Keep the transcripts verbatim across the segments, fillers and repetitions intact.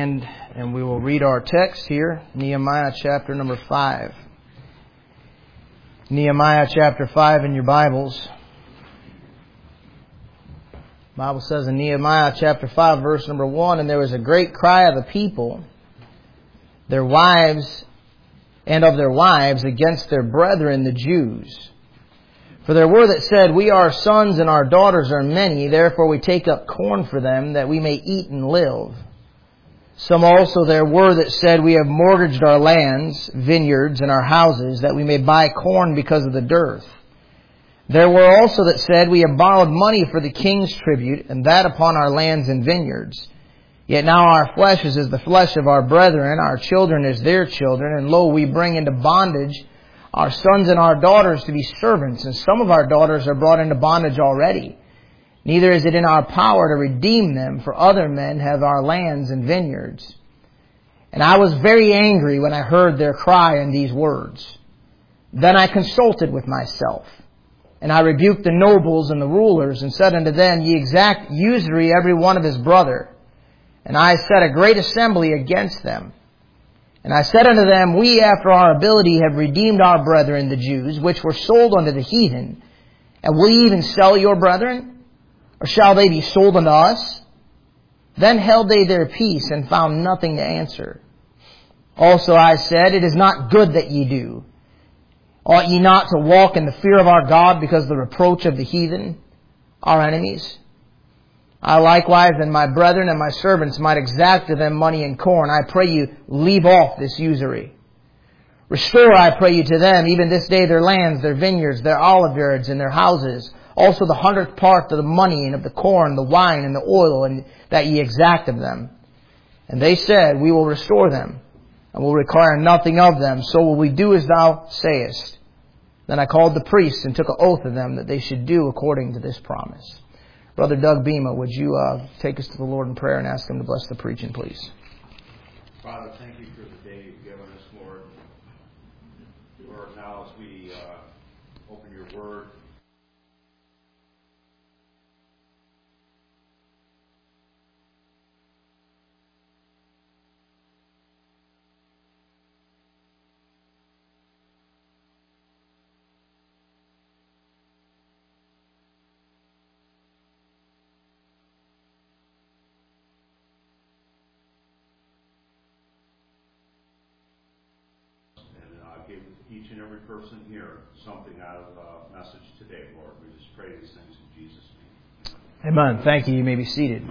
And, and we will read our text here, Nehemiah chapter number five. Nehemiah chapter five in your Bibles. The Bible says in Nehemiah chapter five, verse number one, "And there was a great cry of the people, their wives, and of their wives against their brethren the Jews. For there were that said, We our sons and our daughters are many, therefore we take up corn for them, that we may eat and live. Some also there were that said, We have mortgaged our lands, vineyards, and our houses, that we may buy corn because of the dearth. There were also that said, We have borrowed money for the king's tribute, and that upon our lands and vineyards. Yet now our flesh is as the flesh of our brethren, our children as their children, and lo, we bring into bondage our sons and our daughters to be servants, and some of our daughters are brought into bondage already. Neither is it in our power to redeem them, for other men have our lands and vineyards. And I was very angry when I heard their cry in these words. Then I consulted with myself, and I rebuked the nobles and the rulers, and said unto them, Ye exact usury every one of his brother. And I set a great assembly against them. And I said unto them, We after our ability have redeemed our brethren the Jews, which were sold unto the heathen. And will ye even sell your brethren? Or shall they be sold unto us? Then held they their peace, and found nothing to answer. Also I said, It is not good that ye do. Ought ye not to walk in the fear of our God, because of the reproach of the heathen, our enemies? I likewise and my brethren and my servants might exact of them money and corn. I pray you, leave off this usury. Restore, I pray you, to them, even this day, their lands, their vineyards, their olive yards, and their houses. Also the hundredth part of the money, and of the corn, the wine, and the oil, and that ye exact of them. And they said, We will restore them, and will require nothing of them. So will we do as thou sayest. Then I called the priests, and took an oath of them, that they should do according to this promise." Brother Doug Bema, would you uh, take us to the Lord in prayer and ask Him to bless the preaching, please? Father, thank you for the day you've given us, Lord. Lord, now as we uh, open your word, each and every person here something out of the message today, Lord. We just pray these things in Jesus' name. Amen. Thank you. You may be seated.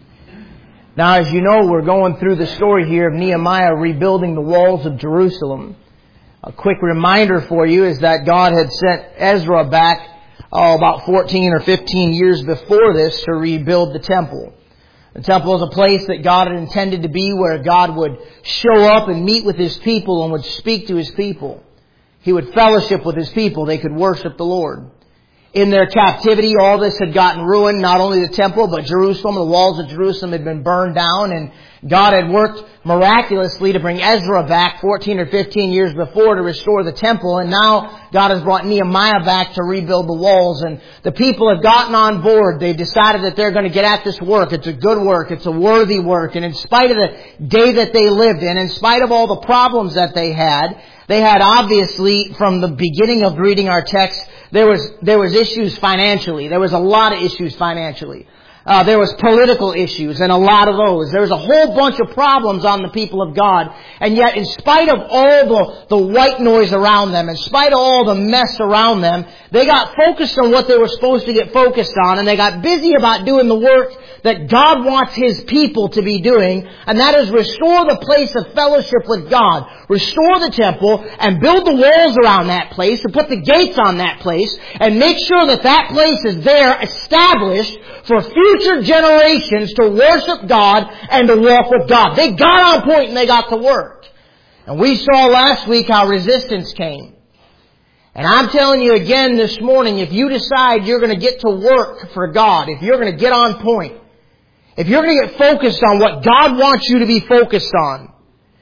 Now, as you know, we're going through the story here of Nehemiah rebuilding the walls of Jerusalem. A quick reminder for you is that God had sent Ezra back oh, about fourteen or fifteen years before this to rebuild the temple. The temple is a place that God had intended to be where God would show up and meet with His people and would speak to His people. He would fellowship with His people. They could worship the Lord. In their captivity, all this had gotten ruined. Not only the temple, but Jerusalem. The walls of Jerusalem had been burned down. And God had worked miraculously to bring Ezra back fourteen or fifteen years before to restore the temple. And now God has brought Nehemiah back to rebuild the walls. And the people have gotten on board. They've decided that they're going to get at this work. It's a good work. It's a worthy work. And in spite of the day that they lived in, in spite of all the problems that they had, they had obviously, from the beginning of reading our text, there was there was issues financially. There was a lot of issues financially. Uh, there was political issues and a lot of those. There was a whole bunch of problems on the people of God. And yet, in spite of all the, the white noise around them, in spite of all the mess around them, they got focused on what they were supposed to get focused on. And they got busy about doing the work that God wants His people to be doing. And that is restore the place of fellowship with God. Restore the temple and build the walls around that place and put the gates on that place. And make sure that that place is there established for future generations to worship God and to walk with God. They got on point and they got to work. And we saw last week how resistance came. And I'm telling you again this morning, if you decide you're going to get to work for God, if you're going to get on point, if you're going to get focused on what God wants you to be focused on,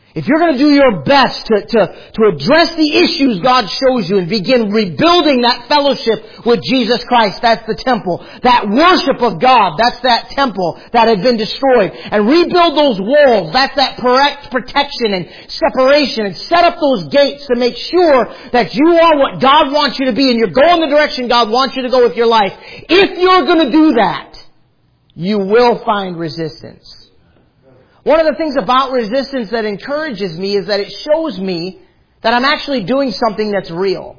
if you're going to do your best to, to, to address the issues God shows you and begin rebuilding that fellowship with Jesus Christ, that's the temple. That worship of God, that's that temple that had been destroyed. And rebuild those walls, that's that correct protection and separation. And set up those gates to make sure that you are what God wants you to be and you're going the direction God wants you to go with your life. If you're going to do that, you will find resistance. One of the things about resistance that encourages me is that it shows me that I'm actually doing something that's real.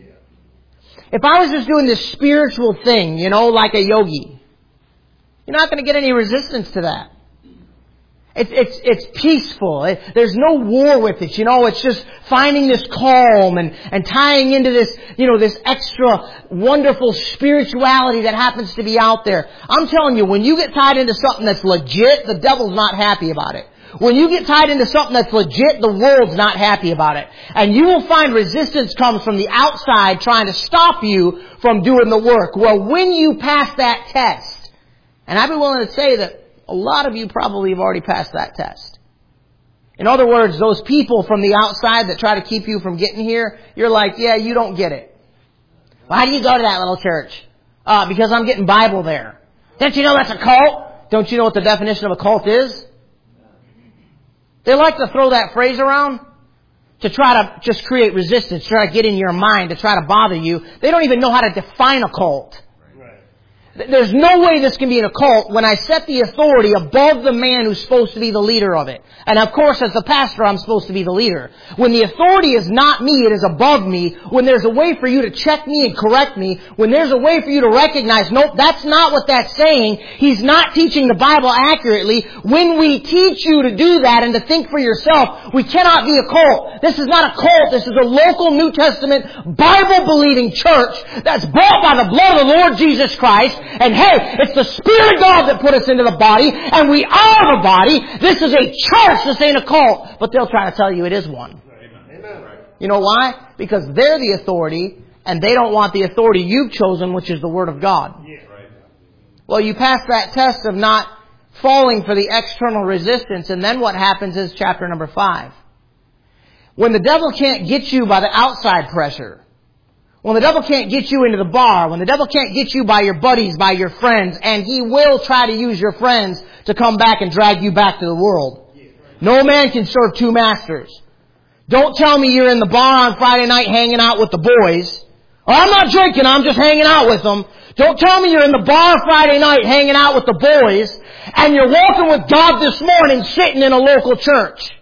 If I was just doing this spiritual thing, you know, like a yogi, you're not going to get any resistance to that. It's, it's, it's peaceful. It, there's no war with it. You know, it's just finding this calm and, and tying into this, you know, this extra wonderful spirituality that happens to be out there. I'm telling you, when you get tied into something that's legit, the devil's not happy about it. When you get tied into something that's legit, the world's not happy about it. And you will find resistance comes from the outside trying to stop you from doing the work. Well, when you pass that test, and I'd be willing to say that a lot of you probably have already passed that test. In other words, those people from the outside that try to keep you from getting here, you're like, yeah, you don't get it. Why do you go to that little church? Uh, because I'm getting Bible there. Don't you know that's a cult? Don't you know what the definition of a cult is? They like to throw that phrase around to try to just create resistance, try to get in your mind, to try to bother you. They don't even know how to define a cult. There's no way this can be an occult when I set the authority above the man who's supposed to be the leader of it. And of course, as the pastor, I'm supposed to be the leader. When the authority is not me, it is above me. When there's a way for you to check me and correct me. When there's a way for you to recognize, nope, that's not what that's saying. He's not teaching the Bible accurately. When we teach you to do that and to think for yourself, we cannot be a cult. This is not a cult. This is a local New Testament Bible-believing church that's bought by the blood of the Lord Jesus Christ. And hey, it's the Spirit of God that put us into the body, and we are the body. This is a church, this ain't a cult. But they'll try to tell you it is one. Amen. You know why? Because they're the authority, and they don't want the authority you've chosen, which is the Word of God. Yeah. Well, you pass that test of not falling for the external resistance, and then what happens is chapter number five. When the devil can't get you by the outside pressure, when the devil can't get you into the bar, when the devil can't get you by your buddies, by your friends, and he will try to use your friends to come back and drag you back to the world. No man can serve two masters. Don't tell me you're in the bar on Friday night hanging out with the boys. Oh, I'm not drinking, I'm just hanging out with them. Don't tell me you're in the bar Friday night hanging out with the boys, and you're walking with God this morning sitting in a local church.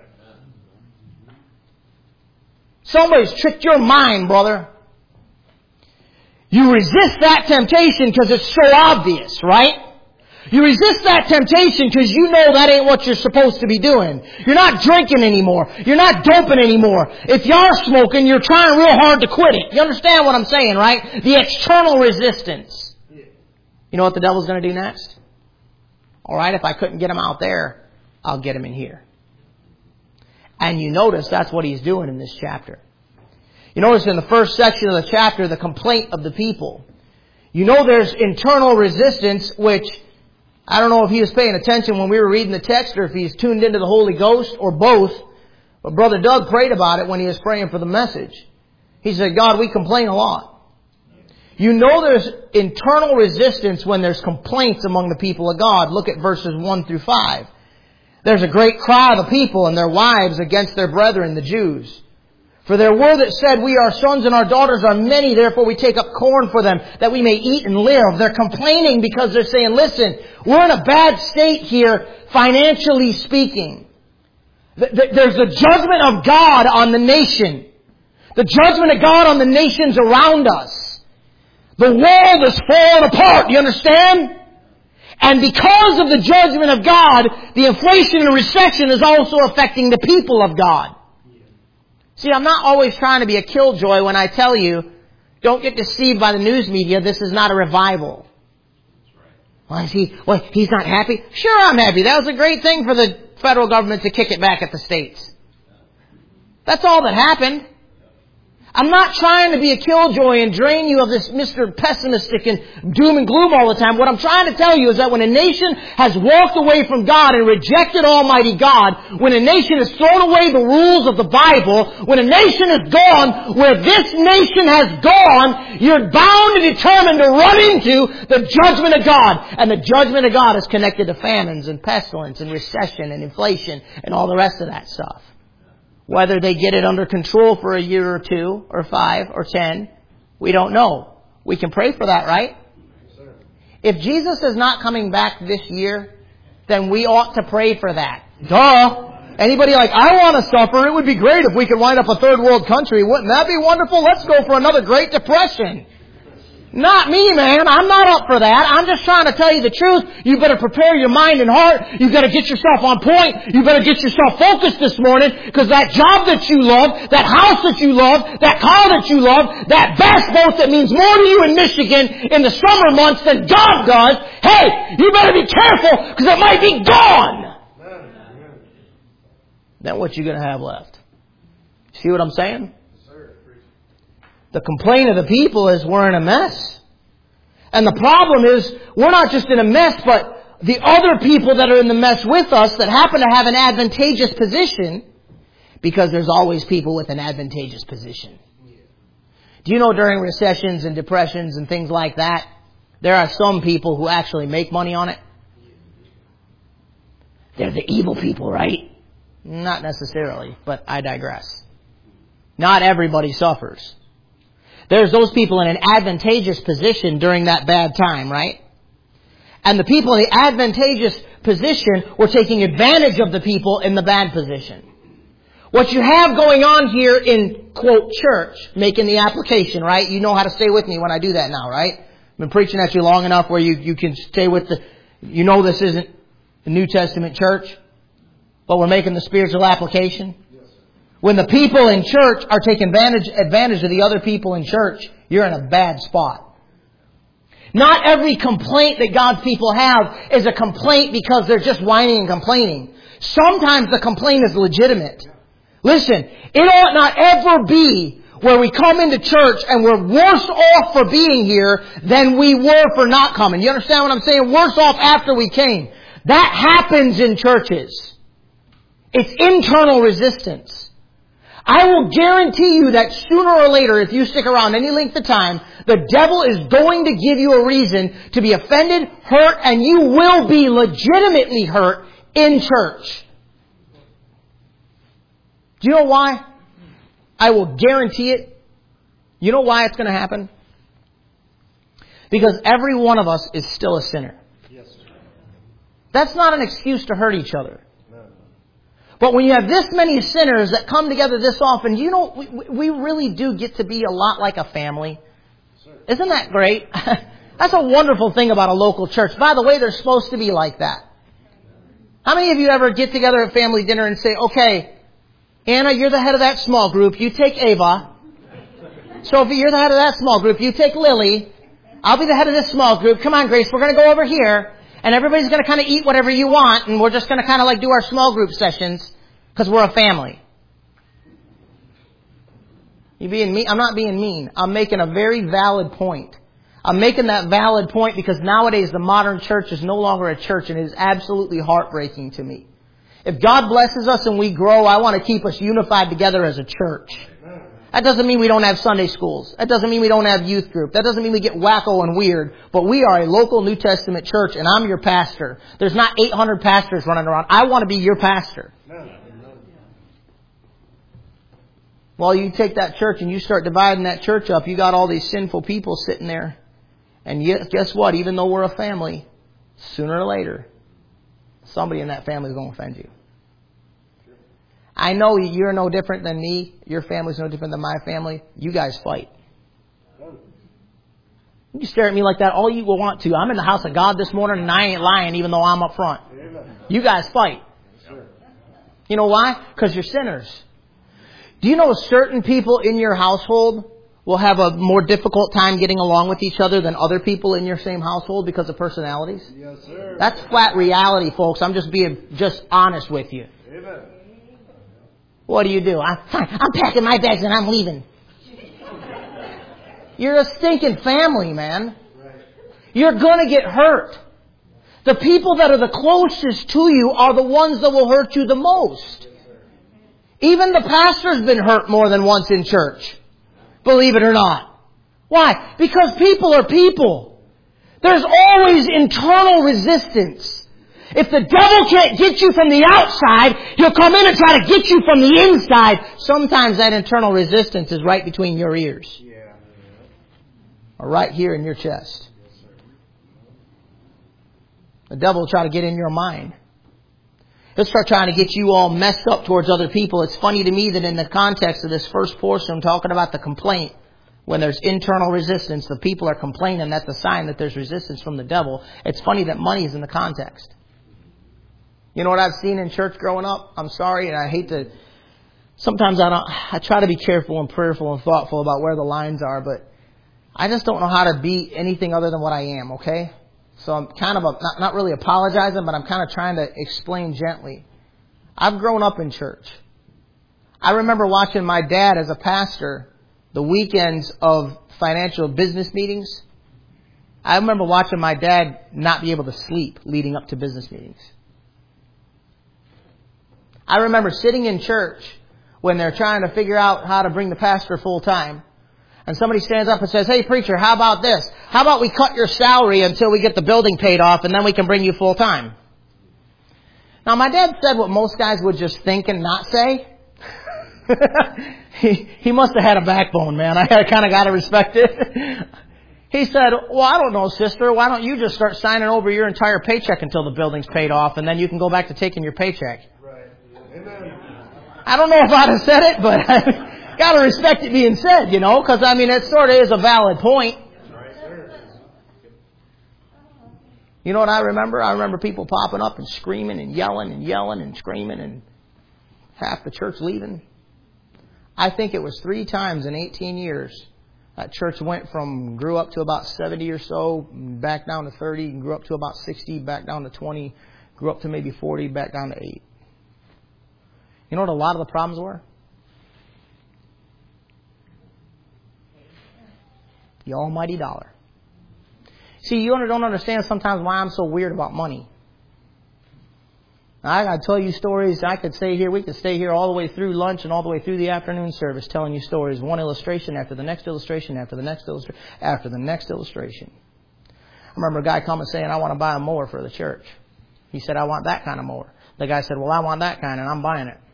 Somebody's tricked your mind, brother. You resist that temptation because it's so obvious, right? You resist that temptation because you know that ain't what you're supposed to be doing. You're not drinking anymore. You're not doping anymore. If you are smoking, you're trying real hard to quit it. You understand what I'm saying, right? The external resistance. You know what the devil's going to do next? All right, if I couldn't get him out there, I'll get him in here. And you notice that's what he's doing in this chapter. You notice in the first section of the chapter, the complaint of the people. You know there's internal resistance, which I don't know if he was paying attention when we were reading the text or if he's tuned into the Holy Ghost or both. But Brother Doug prayed about it when he was praying for the message. He said, God, we complain a lot. You know there's internal resistance when there's complaints among the people of God. Look at verses one through five. There's a great cry of the people and their wives against their brethren, the Jews. For there were that said, we our sons and our daughters are many, therefore we take up corn for them, that we may eat and live. They're complaining because they're saying, listen, we're in a bad state here, financially speaking. There's the judgment of God on the nation. The judgment of God on the nations around us. The world is falling apart, you understand? And because of the judgment of God, the inflation and recession is also affecting the people of God. See, I'm not always trying to be a killjoy when I tell you, don't get deceived by the news media, this is not a revival. Why is he, well, he's not happy? Sure, I'm happy. That was a great thing for the federal government to kick it back at the states. That's all that happened. I'm not trying to be a killjoy and drain you of this Mister Pessimistic and doom and gloom all the time. What I'm trying to tell you is that when a nation has walked away from God and rejected Almighty God, when a nation has thrown away the rules of the Bible, when a nation is gone where this nation has gone, you're bound and determined to run into the judgment of God. And the judgment of God is connected to famines and pestilence and recession and inflation and all the rest of that stuff. Whether they get it under control for a year or two or five or ten, we don't know. We can pray for that, right? If Jesus is not coming back this year, then we ought to pray for that. Duh! Anybody like, I want to suffer. It would be great if we could wind up a third world country. Wouldn't that be wonderful? Let's go for another Great Depression. Not me, man. I'm not up for that. I'm just trying to tell you the truth. You better prepare your mind and heart. You better get yourself on point. You better get yourself focused this morning, because that job that you love, that house that you love, that car that you love, that bass boat that means more to you in Michigan in the summer months than God does, hey, you better be careful, because it might be gone. Then what you going to have left? See what I'm saying? The complaint of the people is we're in a mess. And the problem is we're not just in a mess, but the other people that are in the mess with us that happen to have an advantageous position, because there's always people with an advantageous position. Do you know during recessions and depressions and things like that, there are some people who actually make money on it? They're the evil people, right? Not necessarily, but I digress. Not everybody suffers. There's those people in an advantageous position during that bad time, right? And the people in the advantageous position were taking advantage of the people in the bad position. What you have going on here in, quote, church, making the application, right? You know how to stay with me when I do that now, right? I've been preaching at you long enough where you, you can stay with the... You know this isn't a New Testament church, but we're making the spiritual application. When the people in church are taking advantage, advantage of the other people in church, you're in a bad spot. Not every complaint that God's people have is a complaint because they're just whining and complaining. Sometimes the complaint is legitimate. Listen, it ought not ever be where we come into church and we're worse off for being here than we were for not coming. You understand what I'm saying? Worse off after we came. That happens in churches. It's internal resistance. I will guarantee you that sooner or later, if you stick around any length of time, the devil is going to give you a reason to be offended, hurt, and you will be legitimately hurt in church. Do you know why? I will guarantee it. You know why it's going to happen? Because every one of us is still a sinner. That's not an excuse to hurt each other. But when you have this many sinners that come together this often, you know, we, we really do get to be a lot like a family. Isn't that great? That's a wonderful thing about a local church. By the way, they're supposed to be like that. How many of you ever get together at family dinner and say, okay, Anna, you're the head of that small group. You take Ava. Sophie, you're the head of that small group. You take Lily. I'll be the head of this small group. Come on, Grace, we're going to go over here. And everybody's going to kind of eat whatever you want. And we're just going to kind of like do our small group sessions because we're a family. You being mean? I'm not being mean. I'm making a very valid point. I'm making that valid point because nowadays the modern church is no longer a church, and it is absolutely heartbreaking to me. If God blesses us and we grow, I want to keep us unified together as a church. That doesn't mean we don't have Sunday schools. That doesn't mean we don't have youth group. That doesn't mean we get wacko and weird. But we are a local New Testament church, and I'm your pastor. There's not eight hundred pastors running around. I want to be your pastor. Well, you take that church and you start dividing that church up, you got all these sinful people sitting there. And yet, guess what? Even though we're a family, sooner or later, somebody in that family is going to offend you. I know you're no different than me. Your family's no different than my family. You guys fight. You stare at me like that all you will want to. I'm in the house of God this morning and I ain't lying even though I'm up front. You guys fight. You know why? Because you're sinners. Do you know certain people in your household will have a more difficult time getting along with each other than other people in your same household because of personalities? Yes, sir. That's flat reality, folks. I'm just being just honest with you. Amen. What do you do? I'm, I'm packing my bags and I'm leaving. You're a stinking family, man. You're going to get hurt. The people that are the closest to you are the ones that will hurt you the most. Even the pastor's been hurt more than once in church. Believe it or not. Why? Because people are people. There's always internal resistance. If the devil can't get you from the outside, he'll come in and try to get you from the inside. Sometimes that internal resistance is right between your ears. Or right here in your chest. The devil will try to get in your mind. He'll start trying to get you all messed up towards other people. It's funny to me that in the context of this first portion, I'm talking about the complaint. When there's internal resistance, the people are complaining. That's a sign that there's resistance from the devil. It's funny that money is in the context. You know what I've seen in church growing up? I'm sorry, and I hate to... Sometimes I don't. I try to be careful and prayerful and thoughtful about where the lines are, but I just don't know how to be anything other than what I am, okay? So I'm kind of, a, not, not really apologizing, but I'm kind of trying to explain gently. I've grown up in church. I remember watching my dad as a pastor the weekends of financial business meetings. I remember watching my dad not be able to sleep leading up to business meetings. I remember sitting in church when they're trying to figure out how to bring the pastor full time. And somebody stands up and says, "Hey, preacher, how about this? How about we cut your salary until we get the building paid off and then we can bring you full time?" Now, my dad said what most guys would just think and not say. he, he must have had a backbone, man. I kind of got to respect it. He said, "Well, I don't know, sister. Why don't you just start signing over your entire paycheck until the building's paid off and then you can go back to taking your paycheck." Right. Amen. I don't know if I'd have said it, but I got to respect it being said, you know, because, I mean, it sort of is a valid point. You know what I remember? I remember people popping up and screaming and yelling and yelling and screaming and half the church leaving. I think it was three times in eighteen years that church went from, grew up to about seventy or so, back down to thirty, and grew up to about sixty, back down to twenty, grew up to maybe forty, back down to eight. You know what a lot of the problems were? The almighty dollar. See, you don't understand sometimes why I'm so weird about money. I got to tell you stories. I could stay here. We could stay here all the way through lunch and all the way through the afternoon service telling you stories. One illustration after the next illustration after the next illustration after the next illustration. I remember a guy coming saying, "I want to buy a mower for the church." He said, "I want that kind of mower." The guy said, "Well, I want that kind and I'm buying it."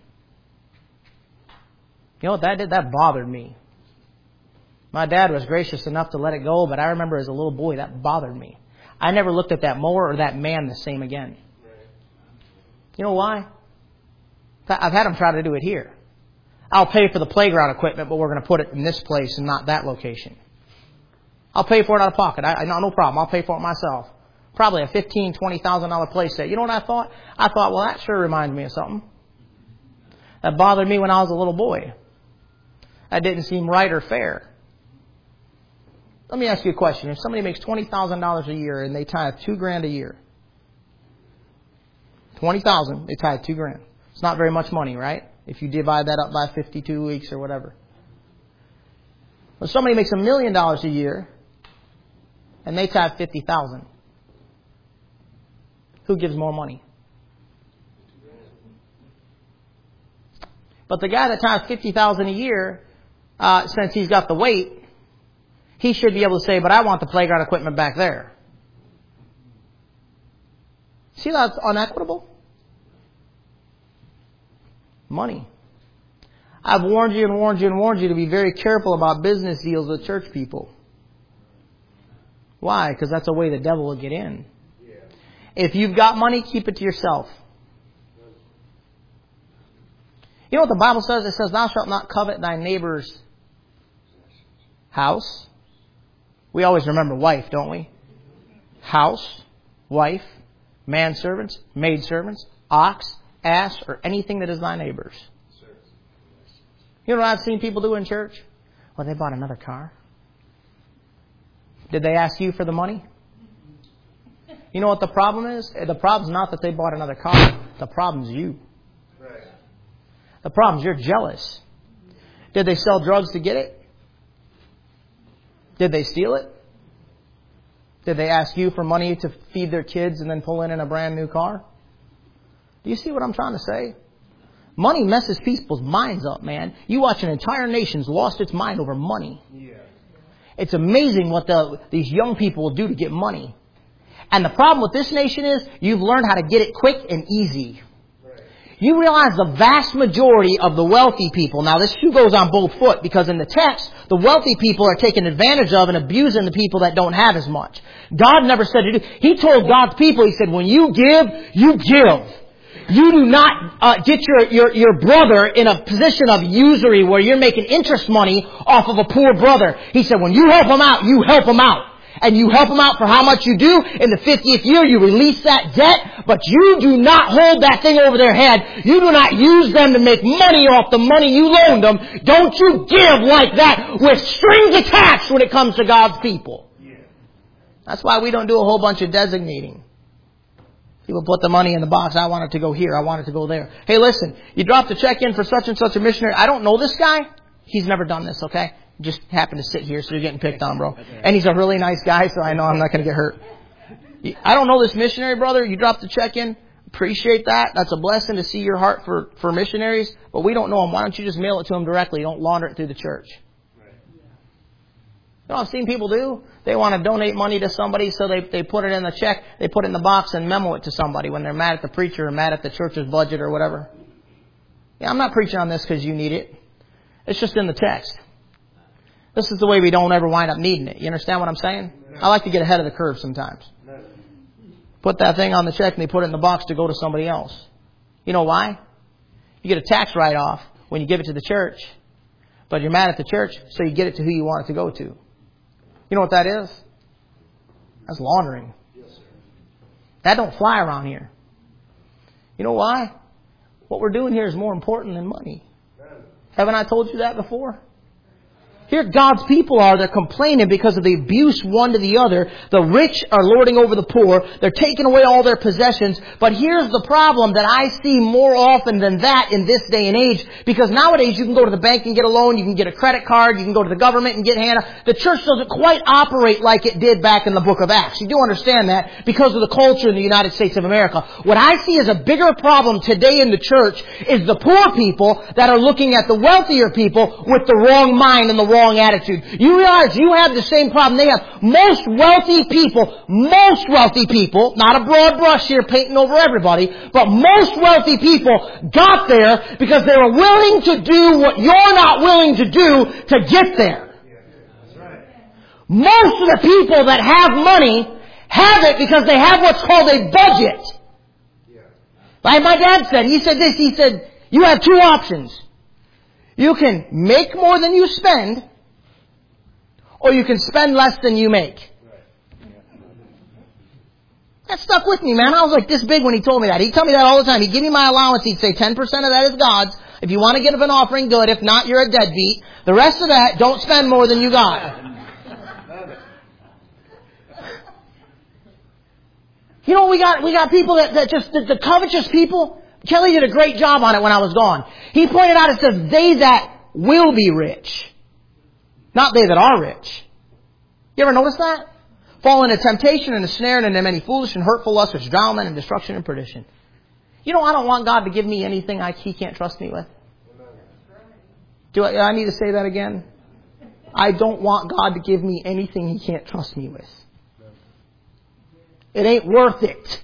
You know what that did? That bothered me. My dad was gracious enough to let it go, but I remember as a little boy, that bothered me. I never looked at that mower or that man the same again. You know why? I've had them try to do it here. I'll pay for the playground equipment, but we're going to put it in this place and not that location. I'll pay for it out of pocket. I, I no, no problem. I'll pay for it myself. Probably a fifteen thousand dollars, twenty thousand dollars play set. You know what I thought? I thought, well, that sure reminds me of something. That bothered me when I was a little boy. That didn't seem right or fair. Let me ask you a question. If somebody makes twenty thousand dollars a year and they tithe two grand a year, twenty thousand dollars, they tithe two grand. It's not very much money, right? If you divide that up by fifty-two weeks or whatever. If somebody makes a million dollars a year and they tithe fifty thousand dollars, who gives more money? But the guy that tithes fifty thousand dollars a year, uh, since he's got the weight, he should be able to say, "But I want the playground equipment back there." See, that's unequitable. Money. I've warned you and warned you and warned you to be very careful about business deals with church people. Why? Because that's a way the devil will get in. Yeah. If you've got money, keep it to yourself. You know what the Bible says? It says, "Thou shalt not covet thy neighbor's house." We always remember wife, don't we? House, wife, manservants, maidservants, ox, ass, or anything that is thy neighbor's. You know what I've seen people do in church? Well, they bought another car. Did they ask you for the money? You know what the problem is? The problem's not that they bought another car. The problem's you. The problem's you're jealous. Did they sell drugs to get it? Did they steal it? Did they ask you for money to feed their kids and then pull in in a brand new car? Do you see what I'm trying to say? Money messes people's minds up, man. You watch an entire nation's lost its mind over money. Yeah. It's amazing what the, these young people will do to get money. And the problem with this nation is you've learned how to get it quick and easy. Right. You realize the vast majority of the wealthy people, now this shoe goes on both foot, because in the text, the wealthy people are taken advantage of and abusing the people that don't have as much. God never said to do. He told God's people, He said, when you give, you give. You do not uh, get your, your, your brother in a position of usury where you're making interest money off of a poor brother. He said, when you help him out, you help him out. And you help them out for how much you do. In the fiftieth year, you release that debt, but you do not hold that thing over their head. You do not use them to make money off the money you loaned them. Don't you give like that with strings attached when it comes to God's people. Yeah. That's why we don't do a whole bunch of designating. People put the money in the box. I want it to go here. I want it to go there. Hey, listen, you dropped a check in for such and such a missionary. I don't know this guy. He's never done this, okay? Just happened to sit here, so you're getting picked on, bro. And he's a really nice guy, so I know I'm not going to get hurt. I don't know this missionary, brother. You dropped the check in. Appreciate that. That's a blessing to see your heart for, for missionaries. But we don't know him. Why don't you just mail it to him directly? Don't launder it through the church. You know what I've seen people do? They want to donate money to somebody, so they, they put it in the check. They put it in the box and memo it to somebody when they're mad at the preacher or mad at the church's budget or whatever. Yeah, I'm not preaching on this because you need it. It's just in the text. This is the way we don't ever wind up needing it. You understand what I'm saying? I like to get ahead of the curve sometimes. Put that thing on the check and they put it in the box to go to somebody else. You know why? You get a tax write-off when you give it to the church, but you're mad at the church, so you get it to who you want it to go to. You know what that is? That's laundering. That don't fly around here. You know why? What we're doing here is more important than money. Haven't I told you that before? Here God's people are, they're complaining because of the abuse one to the other. The rich are lording over the poor. They're taking away all their possessions. But here's the problem that I see more often than that in this day and age. Because nowadays you can go to the bank and get a loan. You can get a credit card. You can go to the government and get Hannah. The church doesn't quite operate like it did back in the book of Acts. You do understand that because of the culture in the United States of America. What I see as a bigger problem today in the church is the poor people that are looking at the wealthier people with the wrong mind and the wrong attitude. You realize you have the same problem they have. Most wealthy people, most wealthy people, not a broad brush here painting over everybody, but most wealthy people got there because they were willing to do what you're not willing to do to get there. Most of the people that have money have it because they have what's called a budget. Like my dad said, he said this, he said, you have two options. You can make more than you spend, or you can spend less than you make. That stuck with me, man. I was like this big when he told me that. He'd tell me that all the time. He'd give me my allowance. He'd say ten percent of that is God's. If you want to give an offering, good. If not, you're a deadbeat. The rest of that, don't spend more than you got. You know, we got we got people that, that just, the, the covetous people. Kelly did a great job on it when I was gone. He pointed out, it says, they that will be rich. Not they that are rich. You ever notice that? Fall into temptation and a snare and into many foolish and hurtful lusts which drown men in destruction and perdition. You know, I don't want God to give me anything I, He can't trust me with. Do I, I need to say that again? I don't want God to give me anything He can't trust me with. It ain't worth it.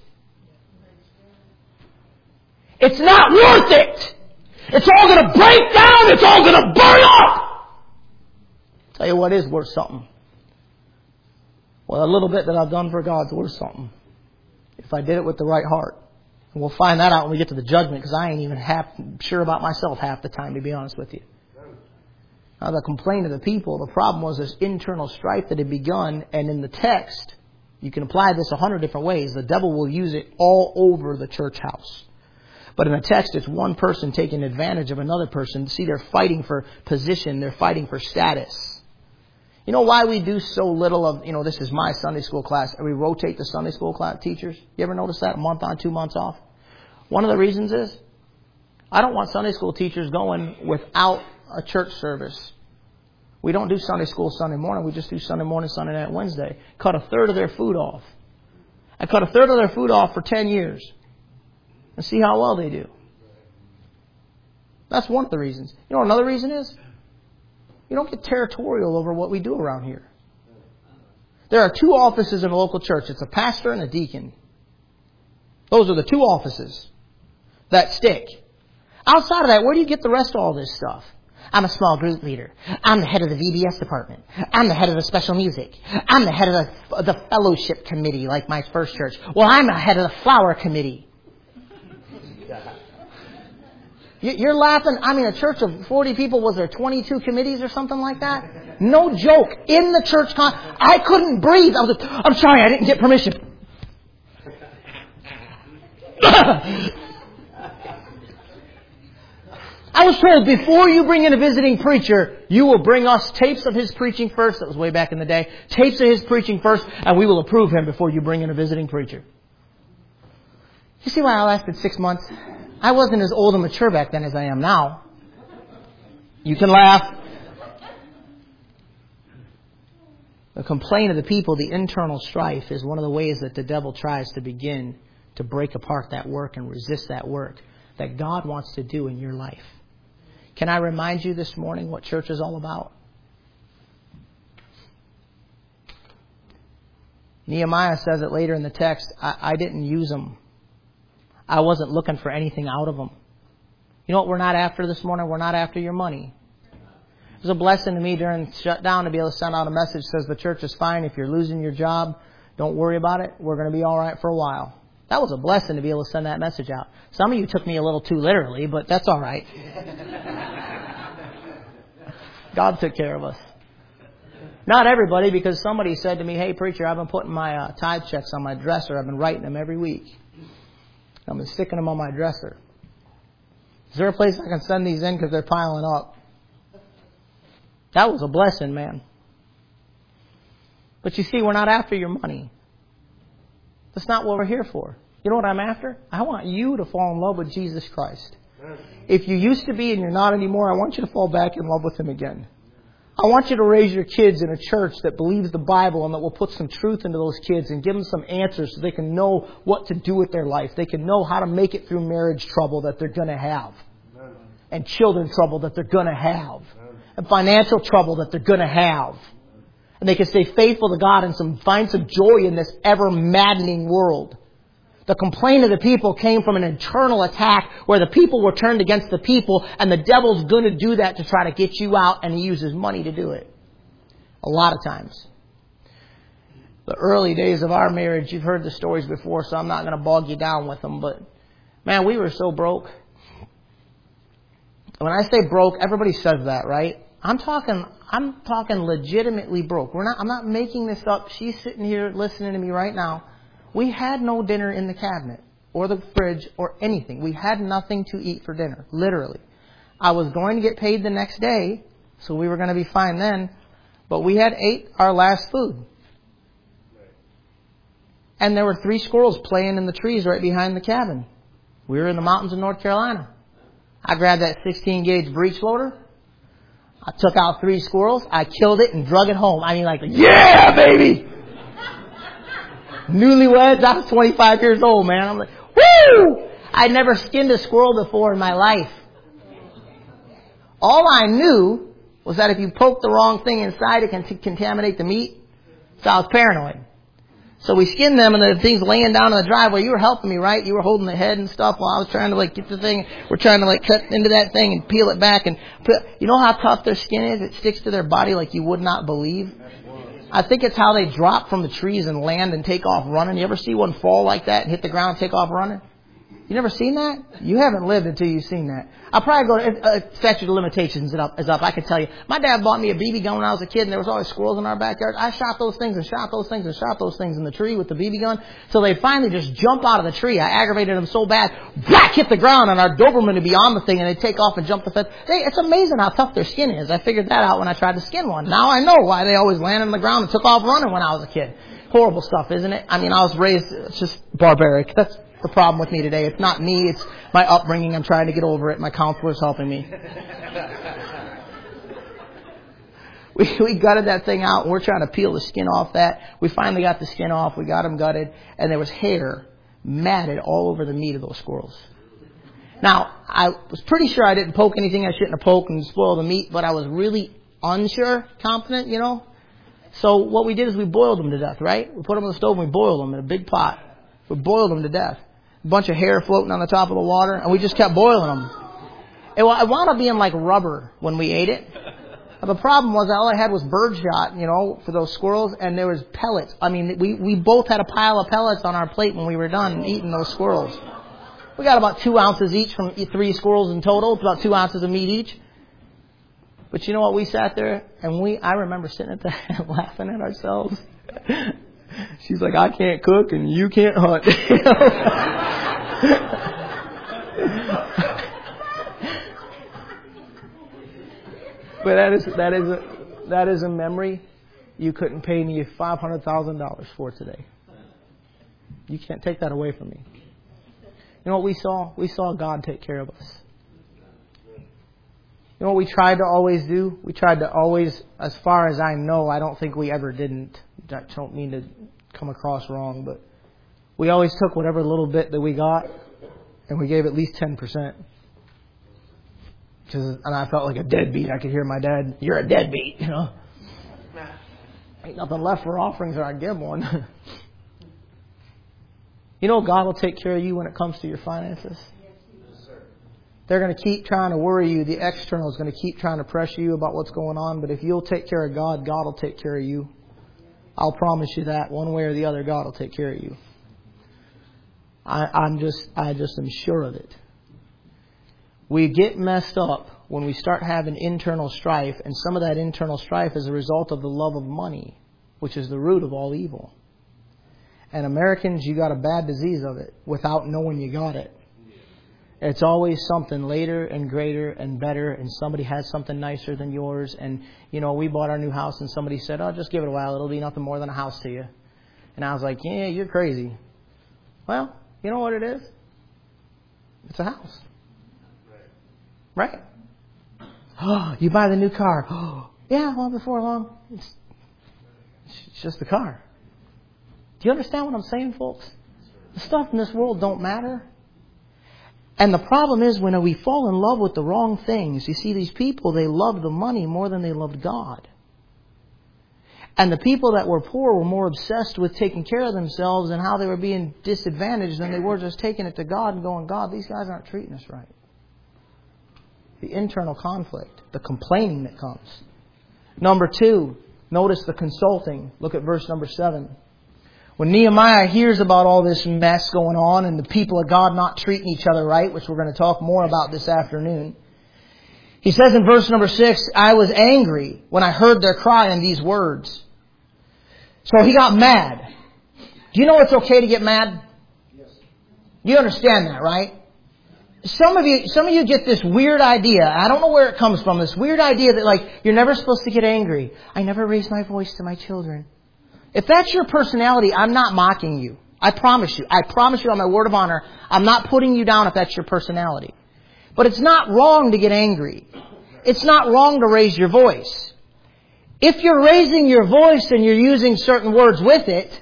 It's not worth it. It's all going to break down. It's all going to burn up. Tell you what is worth something. Well, a little bit that I've done for God's worth something. If I did it with the right heart. And we'll find that out when we get to the judgment, because I ain't even half sure about myself half the time, to be honest with you. Now, the complaint of the people, the problem was this internal strife that had begun, and in the text, you can apply this a hundred different ways. The devil will use it all over the church house. But in the text, it's one person taking advantage of another person. See, they're fighting for position. They're fighting for status. You know why we do so little of, you know, this is my Sunday school class, and we rotate the Sunday school class teachers? You ever notice that? A month on, two months off? One of the reasons is, I don't want Sunday school teachers going without a church service We don't do Sunday school Sunday morning. We just do Sunday morning, Sunday night, Wednesday. Cut a third of their food off. I cut a third of their food off for ten years. And see how well they do. That's one of the reasons. You know what another reason is? You don't get territorial over what we do around here. There are two offices in a local church. It's a pastor and a deacon. Those are the two offices that stick. Outside of that, where do you get the rest of all this stuff? I'm a small group leader. I'm the head of the V B S department. I'm the head of the special music. I'm the head of the, the fellowship committee, like my first church. Well, I'm the head of the flower committee. You're laughing. I mean, a church of forty people, was there twenty-two committees or something like that? No joke. In the church, con- I couldn't breathe. I was like, I'm sorry, I didn't get permission. I was told, before you bring in a visiting preacher, you will bring us tapes of his preaching first. That was way back in the day. Tapes of his preaching first, and we will approve him before you bring in a visiting preacher. You see why I lasted six months? I wasn't as old and mature back then as I am now. You can laugh. The complaint of the people, the internal strife, is one of the ways that the devil tries to begin to break apart that work and resist that work that God wants to do in your life. Can I remind you this morning what church is all about? Nehemiah says it later in the text, I, I didn't use them. I wasn't looking for anything out of them. You know what we're not after this morning? We're not after your money. It was a blessing to me during shutdown to be able to send out a message that says the church is fine. If you're losing your job, don't worry about it. We're going to be all right for a while. That was a blessing to be able to send that message out. Some of you took me a little too literally, but that's all right. God took care of us. Not everybody, because somebody said to me, hey, preacher, I've been putting my uh, tithe checks on my dresser. I've been writing them every week. I've been sticking them on my dresser. Is there a place I can send these in because they're piling up? That was a blessing, man. But you see, we're not after your money. That's not what we're here for. You know what I'm after? I want you to fall in love with Jesus Christ. If you used to be and you're not anymore, I want you to fall back in love with Him again. I want you to raise your kids in a church that believes the Bible and that will put some truth into those kids and give them some answers so they can know what to do with their life. They can know how to make it through marriage trouble that they're going to have. And children trouble that they're going to have. And financial trouble that they're going to have. And they can stay faithful to God and some, find some joy in this ever-maddening world. The complaint of the people came from an internal attack where the people were turned against the people, and the devil's going to do that to try to get you out, and he uses money to do it. A lot of times. The early days of our marriage, you've heard the stories before, so I'm not going to bog you down with them, but man, we were so broke. When I say broke, everybody says that, right? I'm talking I'm talking legitimately broke. We're not I'm not making this up. She's sitting here listening to me right now. We had no dinner in the cabinet or the fridge or anything. We had nothing to eat for dinner, literally. I was going to get paid the next day, so we were going to be fine then, but we had ate our last food. And there were three squirrels playing in the trees right behind the cabin. We were in the mountains of North Carolina. I grabbed that sixteen gauge breech loader. I took out three squirrels. I killed it and drug it home. I mean, like, yeah, baby! Newlyweds, I was twenty-five years old, man. I'm like, woo! I'd never skinned a squirrel before in my life. All I knew was that if you poke the wrong thing inside, it can t- contaminate the meat. So I was paranoid. So we skinned them, and the thing's laying down in the driveway. You were helping me, right? You were holding the head and stuff while I was trying to like get the thing. We're trying to like cut into that thing and peel it back. And put, you know how tough their skin is? It sticks to their body like you would not believe. I think it's how they drop from the trees and land and take off running. You ever see one fall like that and hit the ground and take off running? You never seen that? You haven't lived until you've seen that. I'll probably go to uh, statute of limitations is up, is up. I can tell you. My dad bought me a B B gun when I was a kid, and there was always squirrels in our backyard. I shot those things and shot those things and shot those things in the tree with the B B gun. So they finally just jump out of the tree. I aggravated them so bad, whack, hit the ground, and our Doberman would be on the thing, and they'd take off and jump the fence. They, it's amazing how tough their skin is. I figured that out when I tried to skin one. Now I know why they always landed on the ground and took off running when I was a kid. Horrible stuff, isn't it? I mean, I was raised, it's just barbaric. That's the problem with me today. It's not me, it's my upbringing. I'm trying to get over it. My counselor's helping me. we, we gutted that thing out, and we're trying to peel the skin off that. We finally got the skin off. We got them gutted, and there was hair matted all over the meat of those squirrels. Now, I was pretty sure I didn't poke anything I shouldn't have poked and spoil the meat, but I was really unsure, confident, you know. So what we did is we boiled them to death, right? We put them on the stove and we boiled them in a big pot. We boiled them to death. A bunch of hair floating on the top of the water, and we just kept boiling them. It wound up being like rubber when we ate it. The problem was all I had was birdshot, you know, for those squirrels, and there was pellets. I mean, we, we both had a pile of pellets on our plate when we were done eating those squirrels. We got about two ounces each from three squirrels in total. It's about two ounces of meat each. But you know what? We sat there, and we I remember sitting at that laughing at ourselves. She's like, I can't cook, and you can't hunt. But that is that is a that is a memory you couldn't pay me five hundred thousand dollars for today. You can't take that away from me. You know what we saw? We saw God take care of us. You know what we tried to always do? We tried to always, as far as I know, I don't think we ever didn't. I don't mean to come across wrong, but we always took whatever little bit that we got and we gave at least ten percent. Cause, and I felt like a deadbeat. I could hear my dad, you're a deadbeat, you know. Ain't nothing left for offerings or I'd give one. You know God will take care of you when it comes to your finances. They're going to keep trying to worry you. The external is going to keep trying to pressure you about what's going on. But if you'll take care of God, God will take care of you. I'll promise you that. One way or the other, God will take care of you. I, I'm just, I just am sure of it. We get messed up when we start having internal strife. And some of that internal strife is a result of the love of money, which is the root of all evil. And Americans, you got a bad disease of it without knowing you got it. It's always something later and greater and better, and somebody has something nicer than yours. And, you know, we bought our new house and somebody said, oh, just give it a while. It'll be nothing more than a house to you. And I was like, yeah, you're crazy. Well, you know what it is? It's a house. Right? Oh, you buy the new car. Oh, yeah, well, before long, it's, it's just a car. Do you understand what I'm saying, folks? The stuff in this world don't matter. And the problem is when we fall in love with the wrong things. You see, these people, they loved the money more than they loved God. And the people that were poor were more obsessed with taking care of themselves and how they were being disadvantaged than they were just taking it to God and going, God, these guys aren't treating us right. The internal conflict, the complaining that comes. Number two, notice the consulting. Look at verse number seven. When Nehemiah hears about all this mess going on and the people of God not treating each other right, which we're going to talk more about this afternoon, he says in verse number six, I was angry when I heard their cry in these words. So he got mad. Do you know it's okay to get mad? Yes. You understand that, right? Some of you, some of you get this weird idea. I don't know where it comes from. This weird idea that like, you're never supposed to get angry. I never raise my voice to my children. If that's your personality, I'm not mocking you. I promise you. I promise you on my word of honor, I'm not putting you down if that's your personality. But it's not wrong to get angry. It's not wrong to raise your voice. If you're raising your voice and you're using certain words with it,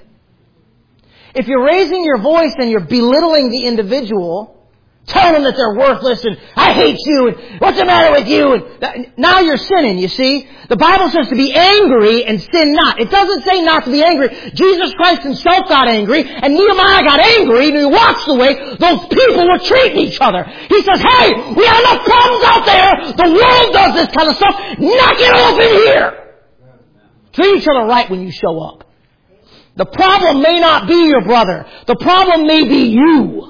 if you're raising your voice and you're belittling the individual, telling them that they're worthless and I hate you and what's the matter with you? And now you're sinning, you see. The Bible says to be angry and sin not. It doesn't say not to be angry. Jesus Christ himself got angry and Nehemiah got angry and he watched the way those people were treating each other. He says, hey, we have enough problems out there. The world does this kind of stuff. Knock it off in here. Treat each other right when you show up. The problem may not be your brother. The problem may be you.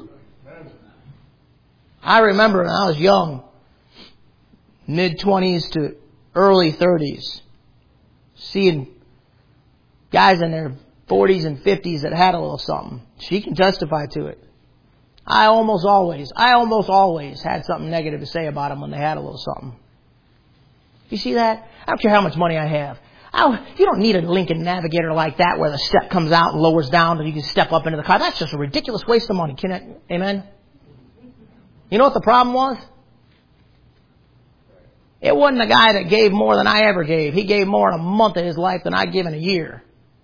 I remember when I was young, mid-twenties to early thirties, seeing guys in their forties and fifties that had a little something. She can testify to it. I almost always, I almost always had something negative to say about them when they had a little something. You see that? I don't care how much money I have. I, you don't need a Lincoln Navigator like that where the step comes out and lowers down and you can step up into the car. That's just a ridiculous waste of money. Can it? Amen? You know what the problem was? It wasn't a guy that gave more than I ever gave. He gave more in a month of his life than I'd give in a year.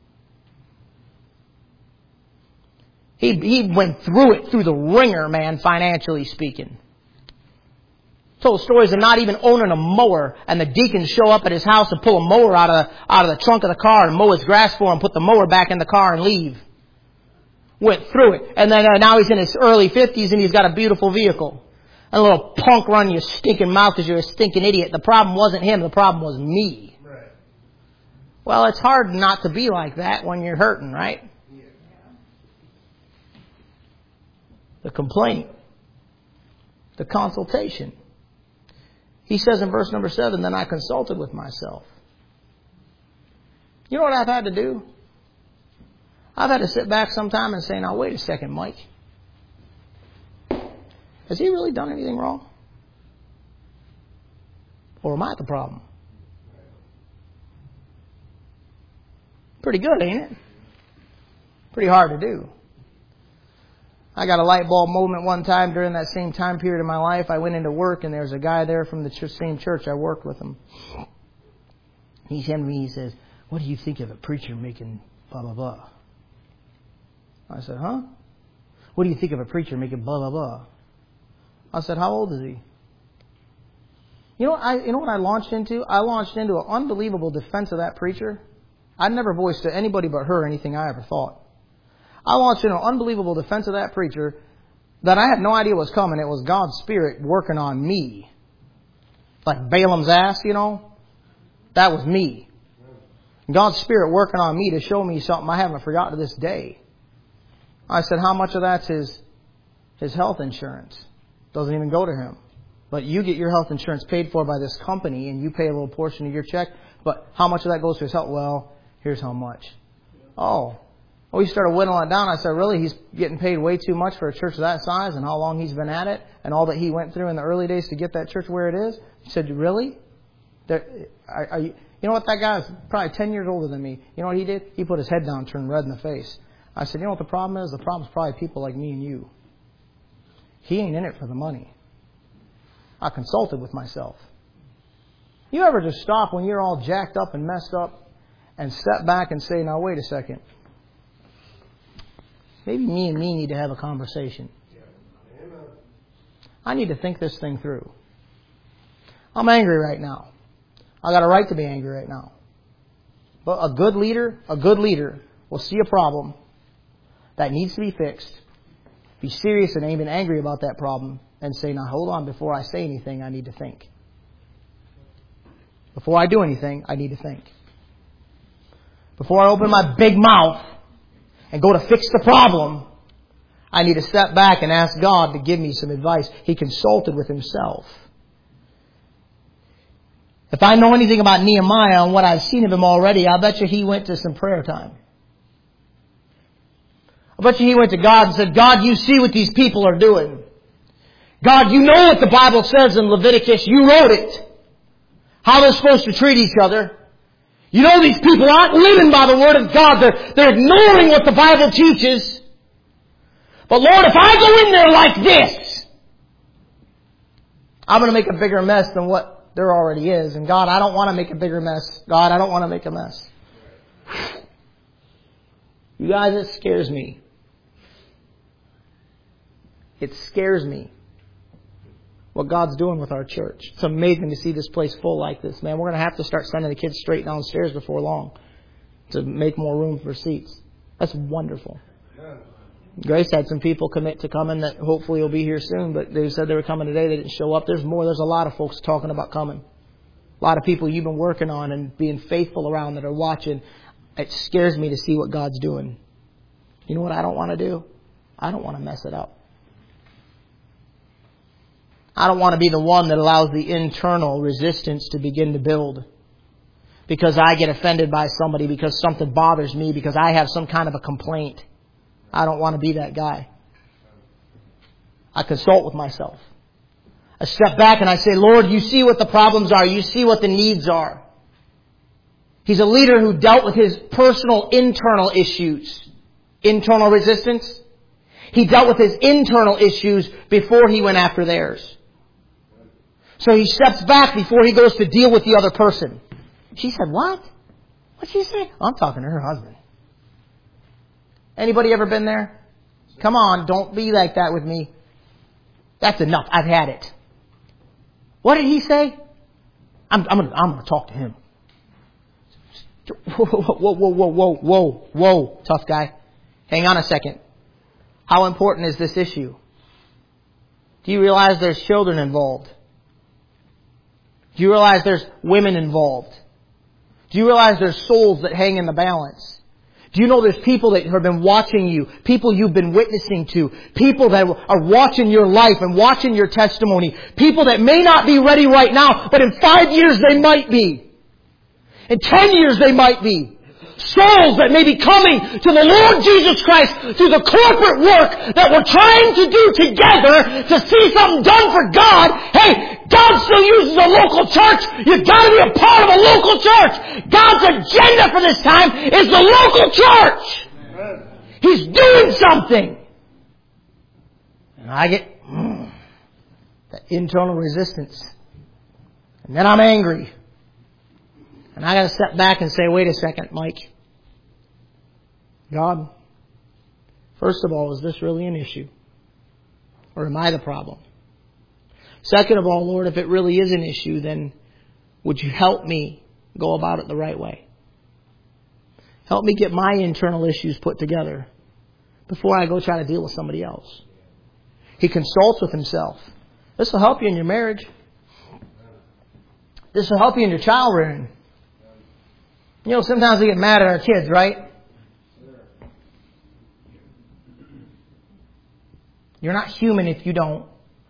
He, he went through it, through the ringer, man, financially speaking. Told stories of not even owning a mower, and the deacons show up at his house and pull a mower out of, out of the trunk of the car and mow his grass for him, put the mower back in the car and leave. Went through it. And then uh, now he's in his early fifties and he's got a beautiful vehicle. And a little punk run your stinking mouth because you're a stinking idiot. The problem wasn't him, the problem was me. Right. Well, it's hard not to be like that when you're hurting, right? Yeah. The complaint. The consultation. He says in verse number seven, then I consulted with myself. You know what I've had to do? I've had to sit back sometime and say, now wait a second, Mike. Has he really done anything wrong? Or am I the problem? Pretty good, ain't it? Pretty hard to do. I got a light bulb moment one time during that same time period of my life. I went into work and there was a guy there from the ch- same church. I worked with him. He came to me, he says, what do you think of a preacher making blah, blah, blah? I said, huh? What do you think of a preacher making blah, blah, blah? I said, how old is he? You know, I, you know what I launched into? I launched into an unbelievable defense of that preacher. I never voiced to anybody but her anything I ever thought. I launched into an unbelievable defense of that preacher that I had no idea was coming. It was God's Spirit working on me. Like Balaam's ass, you know? That was me. God's Spirit working on me to show me something I haven't forgotten to this day. I said, how much of that's his, his health insurance? Doesn't even go to him. But you get your health insurance paid for by this company and you pay a little portion of your check. But how much of that goes to his health? Well, here's how much. Oh. Well, we started whittling it down. I said, really? He's getting paid way too much for a church that size and how long he's been at it and all that he went through in the early days to get that church where it is? He said, really? There, are, are you, you know what? That guy is probably ten years older than me. You know what he did? He put his head down, turned red in the face. I said, you know what the problem is? The problem is probably people like me and you. He ain't in it for the money. I consulted with myself. You ever just stop when you're all jacked up and messed up and step back and say, now wait a second. Maybe me and me need to have a conversation. I need to think this thing through. I'm angry right now. I got a right to be angry right now. But a good leader, a good leader will see a problem that needs to be fixed, be serious and even angry about that problem, and say, now hold on, before I say anything, I need to think. Before I do anything, I need to think. Before I open my big mouth and go to fix the problem, I need to step back and ask God to give me some advice. He consulted with himself. If I know anything about Nehemiah and what I've seen of him already, I bet you he went to some prayer time. I bet you he went to God and said, God, you see what these people are doing. God, you know what the Bible says in Leviticus. You wrote it. How they're supposed to treat each other. You know these people aren't living by the Word of God. They're, they're ignoring what the Bible teaches. But Lord, if I go in there like this, I'm going to make a bigger mess than what there already is. And God, I don't want to make a bigger mess. God, I don't want to make a mess. You guys, it scares me. It scares me what God's doing with our church. It's amazing to see this place full like this, man. We're going to have to start sending the kids straight downstairs before long to make more room for seats. That's wonderful. Grace had some people commit to coming that hopefully will be here soon, but they said they were coming today. They didn't show up. There's more. There's a lot of folks talking about coming. A lot of people you've been working on and being faithful around that are watching. It scares me to see what God's doing. You know what I don't want to do? I don't want to mess it up. I don't want to be the one that allows the internal resistance to begin to build. Because I get offended by somebody, because something bothers me, because I have some kind of a complaint. I don't want to be that guy. I consult with myself. I step back and I say, Lord, you see what the problems are. You see what the needs are. He's a leader who dealt with his personal internal issues. Internal resistance. He dealt with his internal issues before he went after theirs. So he steps back before he goes to deal with the other person. She said, what? What'd she say? Oh, I'm talking to her husband. Anybody ever been there? Come on, don't be like that with me. That's enough. I've had it. What did he say? I'm, I'm gonna, I'm gonna talk to him. Whoa, whoa, whoa, whoa, whoa, whoa, whoa, tough guy. Hang on a second. How important is this issue? Do you realize there's children involved? Do you realize there's women involved? Do you realize there's souls that hang in the balance? Do you know there's people that have been watching you, people you've been witnessing to, people that are watching your life and watching your testimony, people that may not be ready right now, but in five years they might be. In ten years they might be. Souls that may be coming to the Lord Jesus Christ through the corporate work that we're trying to do together to see something done for God. Hey, God still uses a local church. You've got to be a part of a local church. God's agenda for this time is the local church. Amen. He's doing something. And I get mm, that internal resistance. And then I'm angry. And I got to step back and say, wait a second, Mike. God, first of all, is this really an issue? Or am I the problem? Second of all, Lord, if it really is an issue, then would you help me go about it the right way? Help me get my internal issues put together before I go try to deal with somebody else. He consults with himself. This will help you in your marriage. This will help you in your child rearing. You know, sometimes we get mad at our kids, right? You're not human if you don't.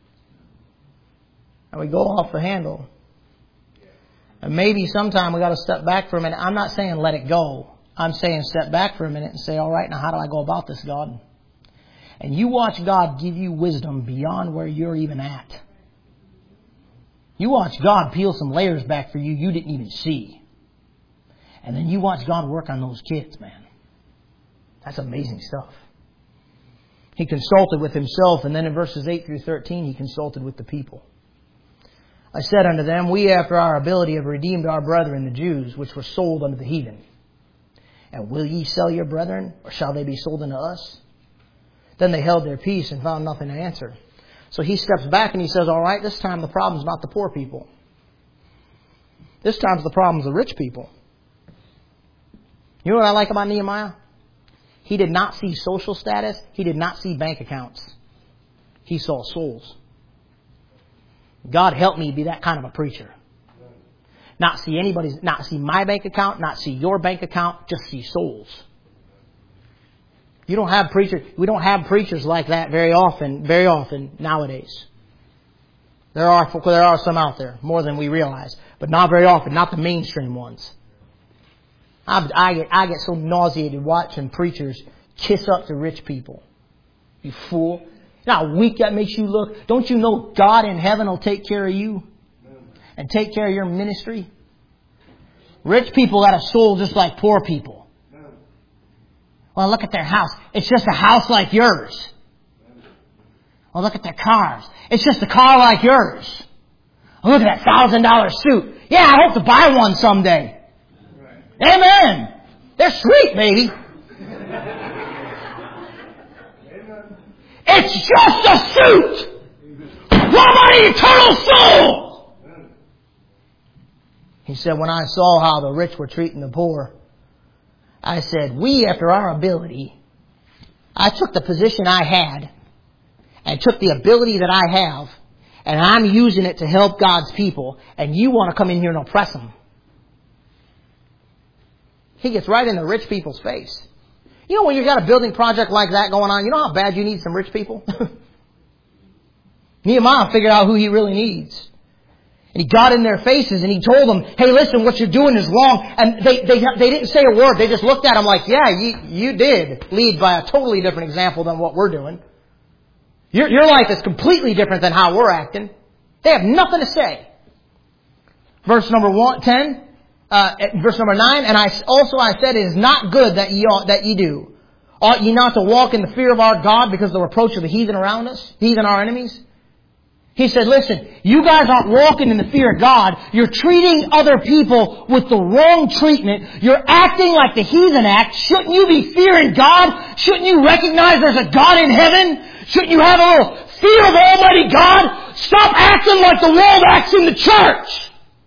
And we go off the handle. And maybe sometime we got to step back for a minute. I'm not saying let it go. I'm saying step back for a minute and say, all right, now how do I go about this, God? And you watch God give you wisdom beyond where you're even at. You watch God peel some layers back for you you didn't even see. And then you watch God work on those kids, man. That's amazing stuff. He consulted with himself, and then in verses eight through thirteen, he consulted with the people. I said unto them, we after our ability have redeemed our brethren, the Jews, which were sold unto the heathen. And will ye sell your brethren, or shall they be sold unto us? Then they held their peace and found nothing to answer. So he steps back and he says, all right, this time the problem's not the poor people. This time the problem's the rich people. You know what I like about Nehemiah? He did not see social status. He did not see bank accounts. He saw souls. God help me be that kind of a preacher. Not see anybody's, not see my bank account, not see your bank account, just see souls. You don't have preachers, we don't have preachers like that very often, very often nowadays. There are, there are some out there, more than we realize, but not very often, not the mainstream ones. I, I, get, I get so nauseated watching preachers kiss up to rich people. You fool. You know how weak that makes you look? Don't you know God in heaven will take care of you? And take care of your ministry? Rich people got a soul just like poor people. Well, look at their house. It's just a house like yours. Well, look at their cars. It's just a car like yours. Well, look at that thousand dollar suit. Yeah, I hope to buy one someday. Amen. They're sweet, baby. It's just a suit. What about an eternal soul? He said, when I saw how the rich were treating the poor, I said, we, after our ability, I took the position I had and took the ability that I have, and I'm using it to help God's people, and you want to come in here and oppress them. He gets right in the rich people's face. You know when you've got a building project like that going on, you know how bad you need some rich people? Nehemiah figured out who he really needs. And he got in their faces and he told them, hey, listen, what you're doing is wrong. And they, they, they didn't say a word. They just looked at him like, yeah, you, you did lead by a totally different example than what we're doing. Your, your life is completely different than how we're acting. They have nothing to say. Verse number one, ten. Uh, verse number nine, and I also I said, it is not good that ye ought, that ye do. Ought ye not to walk in the fear of our God because of the reproach of the heathen around us, heathen our enemies? He said, listen, you guys aren't walking in the fear of God. You're treating other people with the wrong treatment. You're acting like the heathen act. Shouldn't you be fearing God? Shouldn't you recognize there's a God in heaven? Shouldn't you have a little fear of Almighty God? Stop acting like the world acts in the church.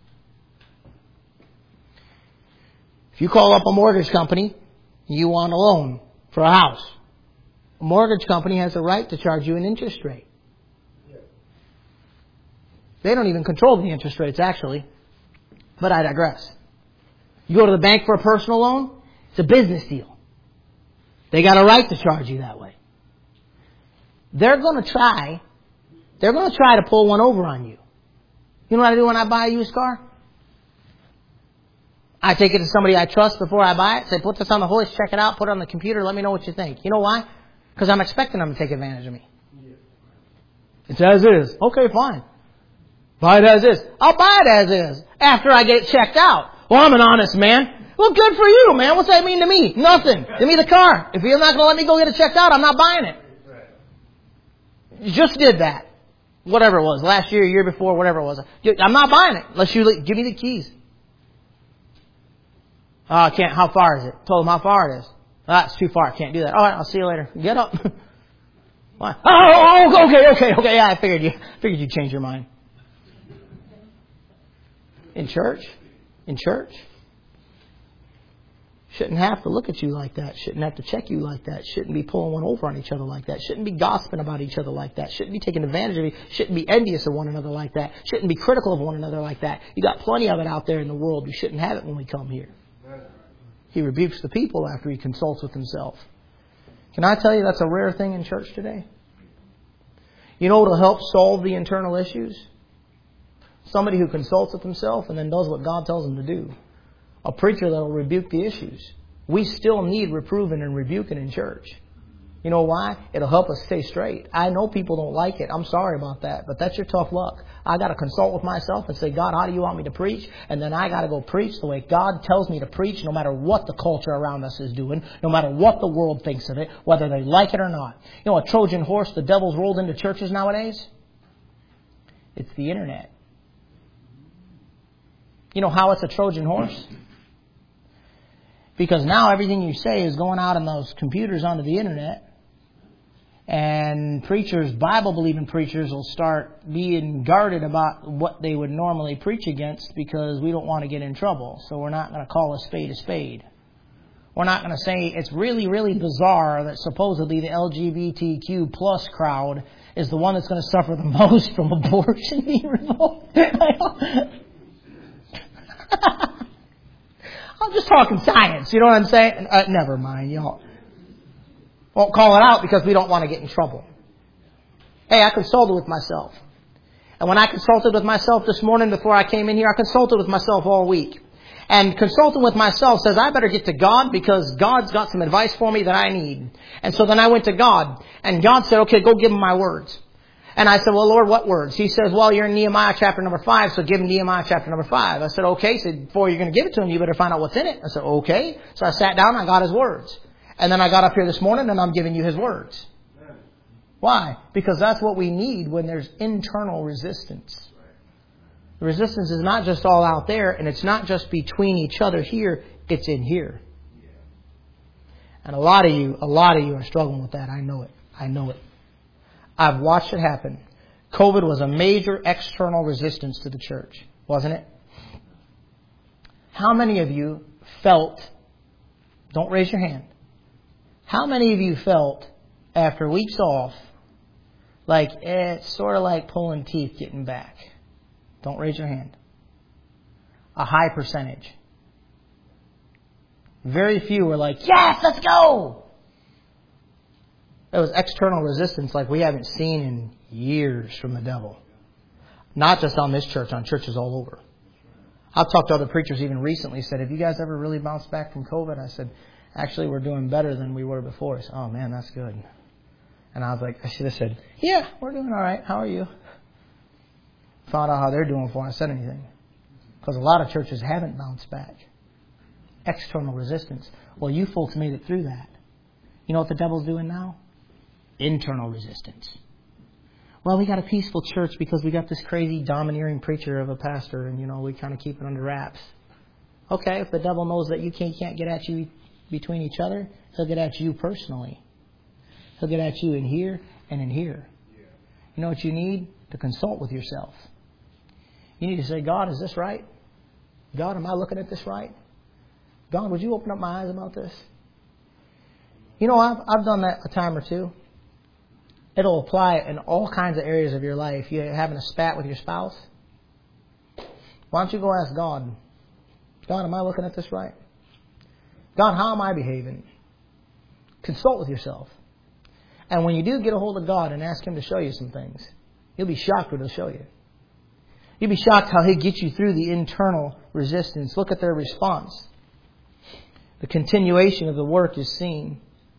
If you call up a mortgage company, you want a loan for a house. A mortgage company has a right to charge you an interest rate. They don't even control the interest rates, actually. But I digress. You go to the bank for a personal loan, it's a business deal. They got a right to charge you that way. They're going to try, they're going to try to pull one over on you. You know what I do when I buy a used car? I take it to somebody I trust before I buy it. Say, put this on the hoist, check it out, put it on the computer, let me know what you think. You know why? Because I'm expecting them to take advantage of me. It's as is. Okay, fine. Buy it as is. I'll buy it as is after I get it checked out. Well, I'm an honest man. Well, good for you, man. What's that mean to me? Nothing. Give me the car. If you're not going to let me go get it checked out, I'm not buying it. You just did that. Whatever it was. Last year, year before, whatever it was. I'm not buying it unless you give me the keys. Oh, I can't. How far is it? Told them how far it is. That's ah, too far. I can't do that. All right, I'll see you later. Get up. Why? Oh, oh, okay, okay, okay. Yeah, I figured you figured you'd change your mind. In church? In church? Shouldn't have to look at you like that. Shouldn't have to check you like that. Shouldn't be pulling one over on each other like that. Shouldn't be gossiping about each other like that. Shouldn't be taking advantage of you. Shouldn't be envious of one another like that. Shouldn't be critical of one another like that. You got plenty of it out there in the world. You shouldn't have it when we come here. He rebukes the people after he consults with himself. Can I tell you that's a rare thing in church today? You know what will help solve the internal issues? Somebody who consults with himself and then does what God tells him to do. A preacher that will rebuke the issues. We still need reproving and rebuking in church. You know why? It'll help us stay straight. I know people don't like it. I'm sorry about that. But that's your tough luck. I got to consult with myself and say, God, how do you want me to preach? And then I got to go preach the way God tells me to preach, no matter what the culture around us is doing, no matter what the world thinks of it, whether they like it or not. You know, a Trojan horse the devil's rolled into churches nowadays? It's the internet. You know how it's a Trojan horse? Because now everything you say is going out on those computers onto the internet. And preachers, Bible-believing preachers, will start being guarded about what they would normally preach against because we don't want to get in trouble. So we're not going to call a spade a spade. We're not going to say it's really, really bizarre that supposedly the L G B T Q plus crowd is the one that's going to suffer the most from abortion being revoked. I'm just talking science, you know what I'm saying? Uh, never mind, y'all. Won't call it out because we don't want to get in trouble. Hey, I consulted with myself. And when I consulted with myself this morning before I came in here, I consulted with myself all week. And consulting with myself says I better get to God because God's got some advice for me that I need. And so then I went to God. And God said, okay, go give him my words. And I said, well, Lord, what words? He says, well, you're in Nehemiah chapter number five, so give him Nehemiah chapter number five. I said, okay. He said, before you're going to give it to him, you better find out what's in it. I said, okay. So I sat down and I got his words. And then I got up here this morning and I'm giving you his words. Why? Because that's what we need when there's internal resistance. The resistance is not just all out there, and it's not just between each other here, it's in here. And a lot of you, a lot of you are struggling with that. I know it. I know it. I've watched it happen. COVID was a major external resistance to the church, wasn't it? How many of you felt, don't raise your hand, how many of you felt after weeks off like eh, it's sort of like pulling teeth getting back? Don't raise your hand. A high percentage. Very few were like, yes, let's go. It was external resistance like we haven't seen in years from the devil. Not just on this church, on churches all over. I've talked to other preachers even recently, said, have you guys ever really bounced back from COVID? I said, actually, we're doing better than we were before. I said, oh, man, that's good. And I was like, I should have said, yeah, we're doing all right. How are you? Found out how they're doing before I said anything. Because a lot of churches haven't bounced back. External resistance. Well, you folks made it through that. You know what the devil's doing now? Internal resistance. Well, we got a peaceful church because we got this crazy domineering preacher of a pastor, and, you know, we kind of keep it under wraps. Okay, if the devil knows that you can't, can't get at you between each other, he'll get at you personally. He'll get at you in here and in here. You know what you need? To consult with yourself. You need to say, God, is this right? God, am I looking at this right? God, would you open up my eyes about this? You know, I've, I've done that a time or two. It'll apply in all kinds of areas of your life. You're having a spat with your spouse. Why don't you go ask God, God, am I looking at this right? God, how am I behaving? Consult with yourself. And when you do get a hold of God and ask Him to show you some things, you'll be shocked what He'll show you. You'll be shocked how He'll get you through the internal resistance. Look at their response. The continuation of the work is seen.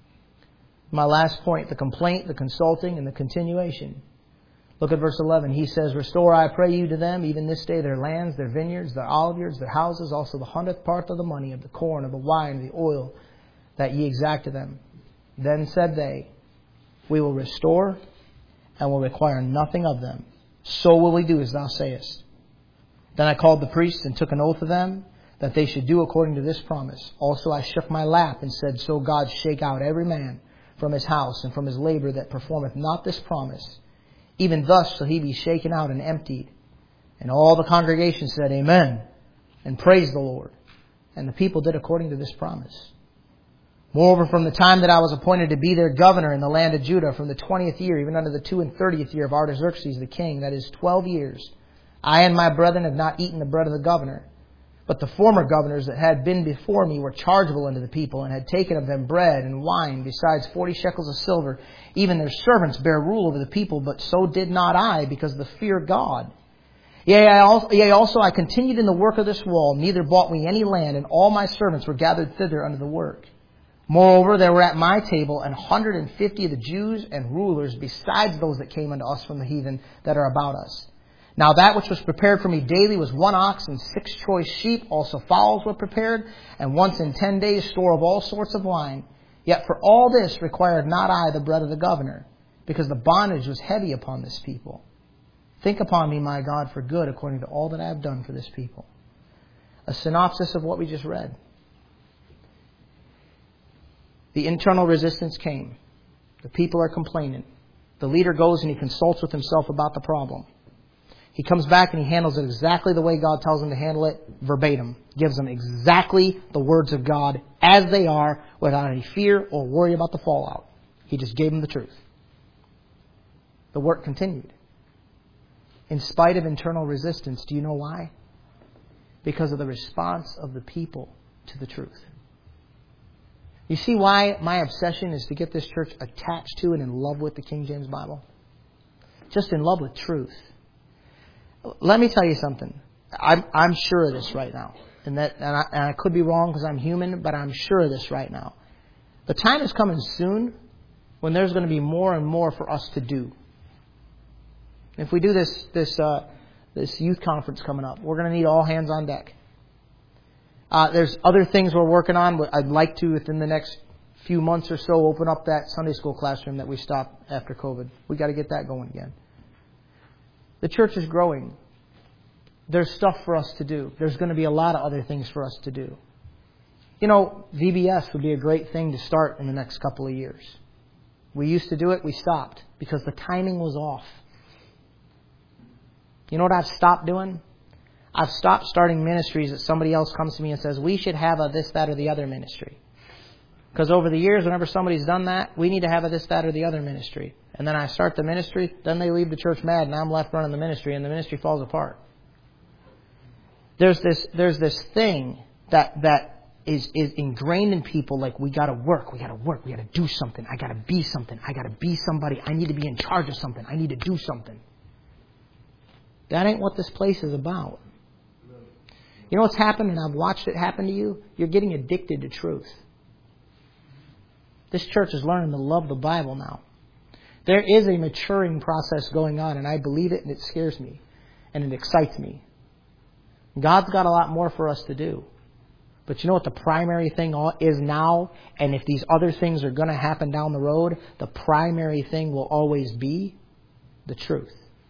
My last point, the complaint, the consulting, and the continuation. Look at verse eleven. He says, Restore, I pray you, to them, even this day, their lands, their vineyards, their oliveyards, their houses, also the hundredth part of the money, of the corn, of the wine, of the oil, that ye exact of them. Then said they, We will restore, and will require nothing of them. So will we do as thou sayest. Then I called the priests, and took an oath of them, that they should do according to this promise. Also I shook my lap, and said, So God shake out every man from his house, and from his labor, that performeth not this promise. Even thus shall he be shaken out and emptied. And all the congregation said, Amen, and praised the Lord. And the people did according to this promise. Moreover, from the time that I was appointed to be their governor in the land of Judah, from the twentieth year, even unto the two and thirtieth year of Artaxerxes the king, that is twelve years, I and my brethren have not eaten the bread of the governor. But the former governors that had been before me were chargeable unto the people, and had taken of them bread and wine, besides forty shekels of silver. Even their servants bear rule over the people, but so did not I, because of the fear of God. Yea, I also, yea, also I continued in the work of this wall, neither bought we any land, and all my servants were gathered thither unto the work. Moreover, there were at my table an hundred and fifty of the Jews and rulers, besides those that came unto us from the heathen that are about us. Now that which was prepared for me daily was one ox and six choice sheep. Also fowls were prepared, and once in ten days store of all sorts of wine. Yet for all this required not I the bread of the governor, because the bondage was heavy upon this people. Think upon me, my God, for good, according to all that I have done for this people. A synopsis of what we just read. The internal resistance came. The people are complaining. The leader goes and he consults with himself about the problem. He comes back and he handles it exactly the way God tells him to handle it, verbatim. Gives them exactly the words of God as they are, without any fear or worry about the fallout. He just gave them the truth. The work continued. In spite of internal resistance, do you know why? Because of the response of the people to the truth. You see why my obsession is to get this church attached to and in love with the King James Bible? Just in love with truth. Let me tell you something. I'm, I'm sure of this right now. And, that, and, I, and I could be wrong because I'm human, but I'm sure of this right now. The time is coming soon when there's going to be more and more for us to do. If we do this this uh, this youth conference coming up, we're going to need all hands on deck. Uh, there's other things we're working on. I'd like to, within the next few months or so, open up that Sunday school classroom that we stopped after COVID. We got to get that going again. The church is growing. There's stuff for us to do. There's going to be a lot of other things for us to do. You know, V B S would be a great thing to start in the next couple of years. We used to do it, we stopped because the timing was off. You know what I've stopped doing? I've stopped starting ministries that somebody else comes to me and says, we should have a this, that, or the other ministry. Because over the years, whenever somebody's done that, we need to have a this, that, or the other ministry. And then I start the ministry, then they leave the church mad, and I'm left running the ministry, and the ministry falls apart. There's this there's this thing that that is, is ingrained in people, like we got to work, we got to work, we got to do something, I got to be something, I got to be somebody, I need to be in charge of something, I need to do something. That ain't what this place is about. You know what's happened, and I've watched it happen to you? You're getting addicted to truth. This church is learning to love the Bible now. There is a maturing process going on, and I believe it, and it scares me, and it excites me. God's got a lot more for us to do. But you know what the primary thing is now? And if these other things are going to happen down the road, the primary thing will always be the truth.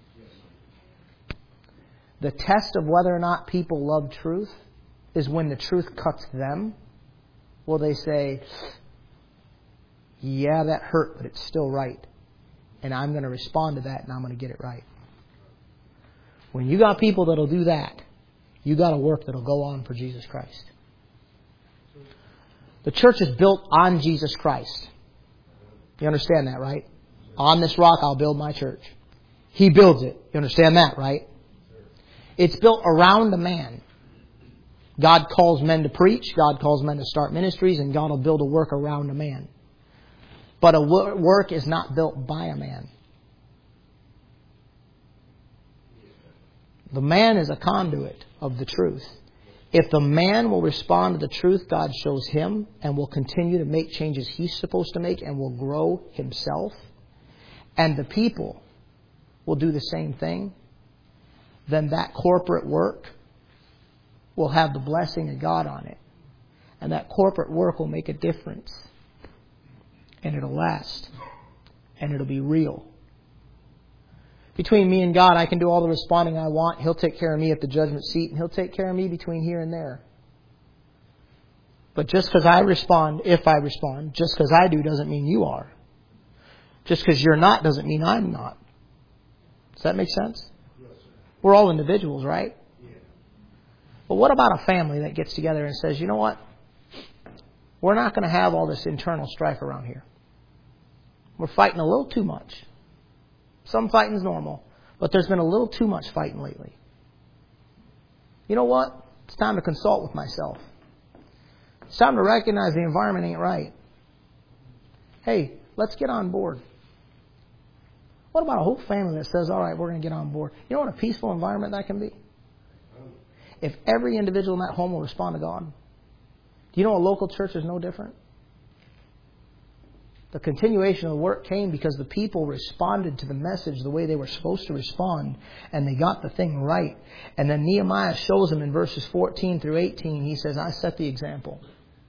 The test of whether or not people love truth is when the truth cuts them. Will they say, yeah, that hurt, but it's still right. And I'm going to respond to that and I'm going to get it right. When you got people that'll do that, you got a work that'll go on for Jesus Christ. The church is built on Jesus Christ. You understand that, right? On this rock I'll build my church. He builds it. You understand that, right? It's built around a man. God calls men to preach. God calls men to start ministries. And God will build a work around a man. But a work is not built by a man. The man is a conduit of the truth. If the man will respond to the truth God shows him and will continue to make changes he's supposed to make and will grow himself, and the people will do the same thing, then that corporate work will have the blessing of God on it. And that corporate work will make a difference. And it'll last. And it'll be real. Between me and God, I can do all the responding I want. He'll take care of me at the judgment seat. And He'll take care of me between here and there. But just because I respond, if I respond, just because I do doesn't mean you are. Just because you're not doesn't mean I'm not. Does that make sense? We're all individuals, right? But what about a family that gets together and says, you know what? We're not going to have all this internal strife around here. We're fighting a little too much. Some fighting's normal, but there's been a little too much fighting lately. You know what? It's time to consult with myself. It's time to recognize the environment ain't right. Hey, let's get on board. What about a whole family that says, all right, we're going to get on board? You know what a peaceful environment that can be? If every individual in that home will respond to God. Do you know a local church is no different? The continuation of the work came because the people responded to the message the way they were supposed to respond, and they got the thing right. And then Nehemiah shows them in verses fourteen through eighteen, he says, I set the example.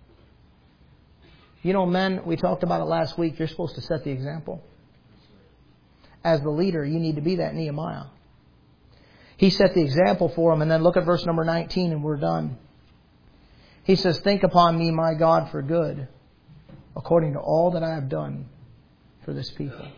You know, men, we talked about it last week, you're supposed to set the example. As the leader, you need to be that Nehemiah. He set the example for them, and then look at verse number nineteen and we're done. He says, think upon me, my God, for good, according to all that I have done for this people.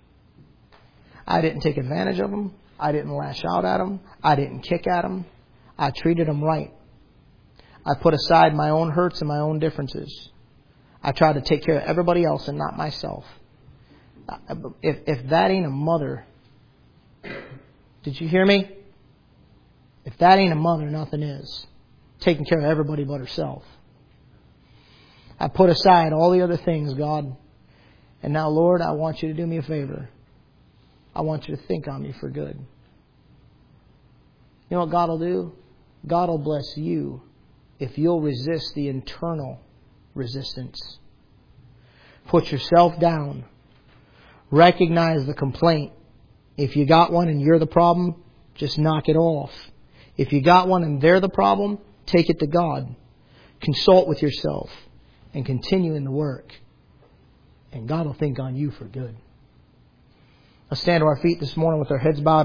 I didn't take advantage of them. I didn't lash out at them. I didn't kick at them. I treated them right. I put aside my own hurts and my own differences. I tried to take care of everybody else and not myself. If, if that ain't a mother, did you hear me? If that ain't a mother, nothing is. Taking care of everybody but herself. I put aside all the other things, God. And now, Lord, I want you to do me a favor. I want you to think on me for good. You know what God will do? God will bless you if you'll resist the internal resistance. Put yourself down. Recognize the complaint. If you got one and you're the problem, just knock it off. If you got one and they're the problem, take it to God. Consult with yourself and continue in the work. And God will think on you for good. Let's stand to our feet this morning with our heads bowed.